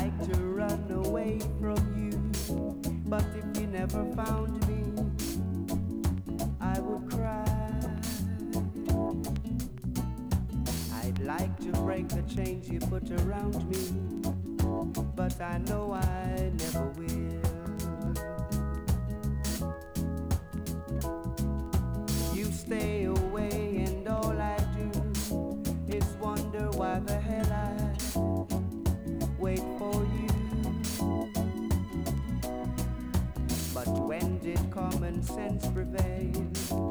like to run away from you, but if you never found me, I would cry. I'd like to break the chains you put around me, but I know I never will. You stay away and all I do is wonder why the hell I wait for you. But when did common sense prevail?